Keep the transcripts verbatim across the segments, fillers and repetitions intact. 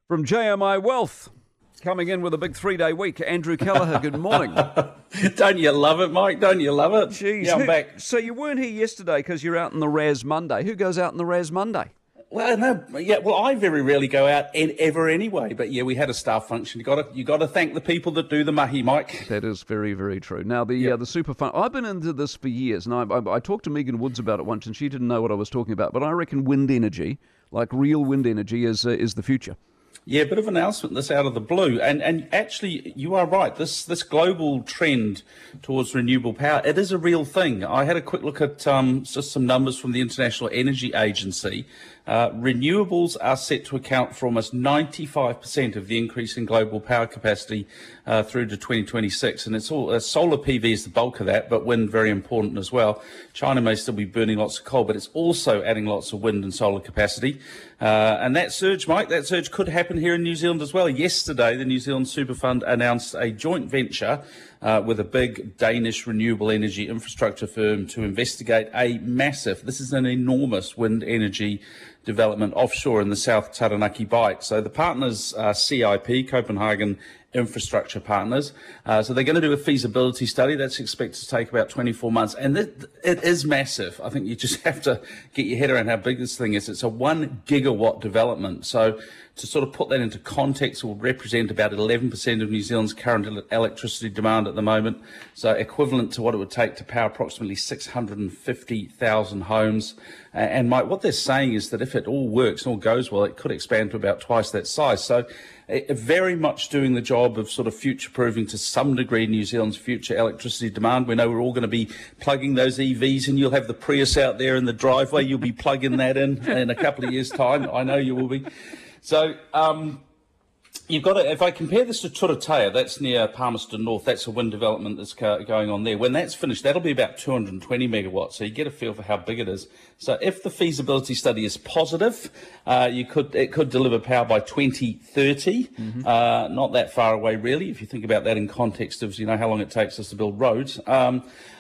From J M I Wealth, coming in with a big three-day week, Andrew Kelleher, good morning. Don't you love it, Mike? Don't you love it? Jeez, yeah, I'm who, back. So you weren't here yesterday because you're out in the Raz Monday. Who goes out in the Raz Monday? Well, no, yeah, well, I very rarely go out ever anyway. But yeah, we had a staff function. You got to, you got to thank the people that do the mahi, Mike. That is very, very true. Now the Yep. uh, the super fund. I've been into this for years, and I, I I talked to Megan Woods about it once, and she didn't know what I was talking about. But I reckon wind energy, like real wind energy, is uh, is the future. Yeah, a bit of an announcement this out of the blue. And and actually, you are right. This this global trend towards renewable power, it is a real thing. I had a quick look at um, just some numbers from the International Energy Agency. Uh, renewables are set to account for almost ninety-five percent of the increase in global power capacity uh, through to twenty twenty-six. And it's all uh, solar P V is the bulk of that, but wind very important as well. China may still be burning lots of coal, but it's also adding lots of wind and solar capacity. Uh, and that surge, Mike, that surge could happen here in New Zealand as well. Yesterday, the New Zealand Super Fund announced a joint venture uh, with a big Danish renewable energy infrastructure firm to investigate a massive, this is an enormous wind energy development offshore in the South Taranaki Bight. So the partners are C I P, Copenhagen Infrastructure Partners. Uh, so they're going to do a feasibility study that's expected to take about twenty-four months. And it, it is massive. I think you just have to get your head around how big this thing is. It's a one gigawatt development. So to sort of put that into context, it will represent about eleven percent of New Zealand's current electricity demand at the moment. So equivalent to what it would take to power approximately six hundred fifty thousand homes. And Mike, what they're saying is that if it all works and all goes well, it could expand to about twice that size. So it, very much doing the job of sort of future-proofing to some degree New Zealand's future electricity demand. We know we're all going to be plugging those E Vs, and you'll have the Prius out there in the driveway. You'll be plugging that in in a couple of years' time. I know you will be. So um, you've got to, if I compare this to Turatea, that's near Palmerston North, that's a wind development that's going on there. When that's finished, that'll be about two hundred twenty megawatts, so you get a feel for how big it is. So if the feasibility study is positive, uh, you could it could deliver power by twenty thirty, mm-hmm. uh, not that far away really, if you think about that in context of, you know, how long it takes us to build roads. Um,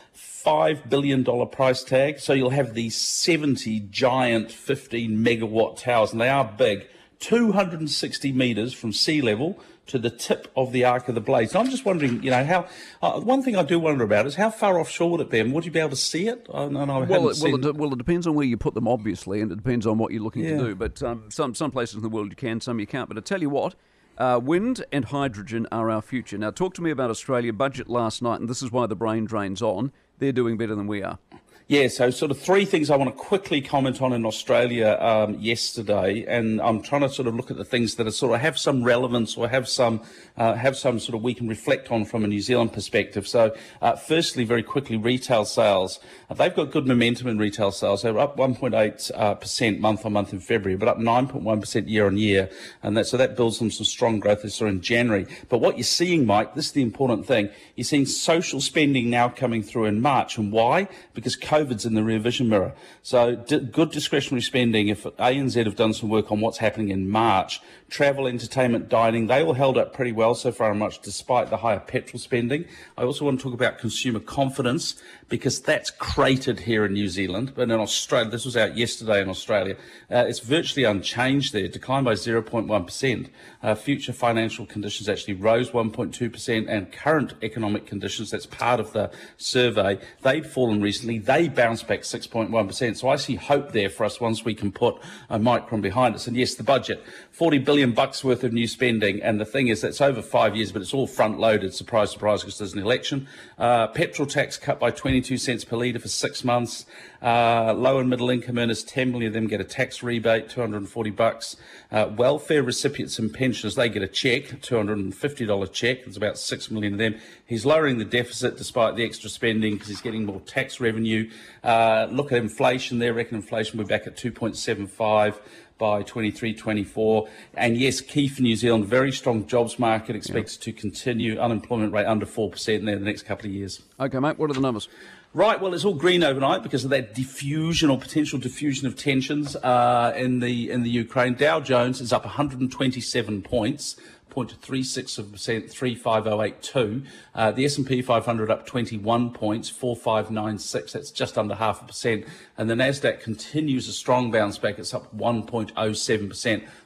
five billion dollars price tag, so you'll have these seventy giant fifteen megawatt towers, and they are big. two hundred sixty metres from sea level to the tip of the Arc of the Blades. And I'm just wondering, you know, how. Uh, one thing I do wonder about is how far offshore would it be, and would you be able to see it? I, I well, it, well, it, well, it depends on where you put them, obviously, and it depends on what you're looking yeah. to do. But um, some some places in the world you can, some you can't. But I tell you what, uh, wind and hydrogen are our future. Now, talk to me about Australia budget last night, and this is why the brain drain's on. They're doing better than we are. Yeah, so sort of three things I want to quickly comment on in Australia um, yesterday, and I'm trying to sort of look at the things that are sort of have some relevance or have some uh, have some sort of we can reflect on from a New Zealand perspective. So, uh, firstly, very quickly, retail sales. Uh, they've got good momentum in retail sales. They were up one point eight percent month on month in February, but up nine point one percent year on year, and that so that builds them some strong growth this in January. But what you're seeing, Mike, this is the important thing. You're seeing social spending now coming through in March, and why? Because COVID's in the rear vision mirror. So d- good discretionary spending. If A N Z have done some work on what's happening in March, travel, entertainment, dining, they all held up pretty well so far in March despite the higher petrol spending. I also want to talk about consumer confidence because that's cratered here in New Zealand, but in Australia, this was out yesterday in Australia, uh, it's virtually unchanged there, declined by zero point one percent. Uh, future financial conditions actually rose one point two percent, and current economic conditions, that's part of the survey, they'd fallen recently. They bounced back six point one percent. So I see hope there for us once we can put a micron behind us. And yes, the budget, forty billion bucks worth of new spending. And the thing is, that's over five years, but it's all front loaded. Surprise, surprise, because there's an election. Uh, petrol tax cut by twenty-two cents per litre for six months. Uh, low and middle income earners, ten million of them get a tax rebate, two hundred forty bucks. Uh, welfare recipients and pensioners, they get a cheque, two hundred fifty dollars cheque. There's about six million of them. He's lowering the deficit despite the extra spending because he's getting more tax revenue. Uh, look at inflation there. Reckon inflation will be back at two point seven five by twenty-three twenty-four. And yes, key for New Zealand, very strong jobs market, expects yeah. to continue. Unemployment rate under four percent in there the next couple of years. Okay, mate, what are the numbers? Right, well, it's all green overnight because of that diffusion or potential diffusion of tensions uh, in the in the Ukraine. Dow Jones is up one hundred twenty-seven points, zero point three six percent, three five oh eight two. Uh, the S and P five hundred up twenty-one points, four five nine six. That's just under half a percent. And the Nasdaq continues a strong bounce back. It's up one point oh seven percent.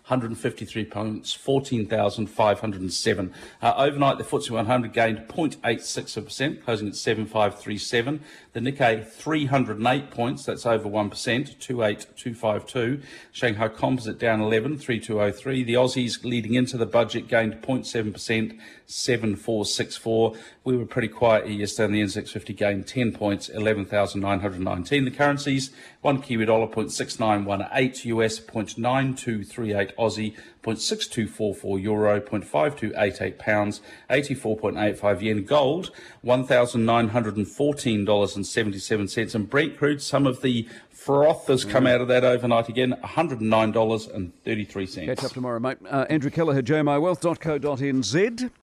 hundred fifty-three points, fourteen thousand five hundred seven. Uh, overnight, the F T S E one hundred gained zero point eight six percent, closing at seven five three seven. The Nikkei three hundred eight points, that's over one percent, two eight two five two. Shanghai Composite down eleven, three two oh three. The Aussies leading into the budget gained zero point seven percent, seven four six four. We were pretty quiet here yesterday, and the N Z X fifty gained ten points, eleven thousand nine hundred nineteen. The currencies, one Kiwi dollar, zero point six nine one eight, U S, zero point nine two three eight, Aussie, zero point six two four four euro, zero point five two eight eight pounds, eighty-four point eight five yen. Gold, one thousand nine hundred fourteen dollars and seventy-seven cents. And Brent crude, some of the froth has come out of that overnight again, one hundred nine dollars and thirty-three cents. Catch up tomorrow, mate. Uh, Andrew Kelleher, j m i wealth dot co dot n z.